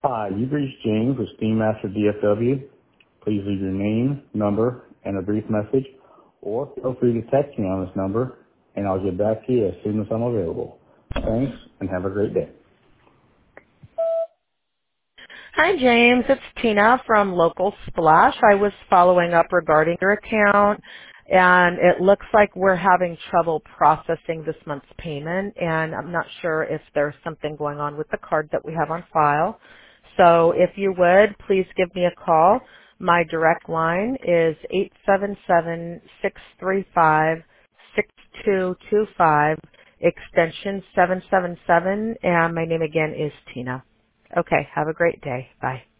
Hi, you've reached James with Steam Master DFW. Please leave your name, number, and a brief message, or feel free to text me on this number, and I'll get back to you as soon as I'm available. Thanks, and have a great day. Hi, James. It's Tina from Local Splash. I was following up regarding your account, and it looks like we're having trouble processing this month's payment, and I'm not sure if there's something going on with the card that we have on file. So if you would, please give me a call. My direct line is 877-635-6225, extension 777, and my name again is Tina. Okay, have a great day. Bye.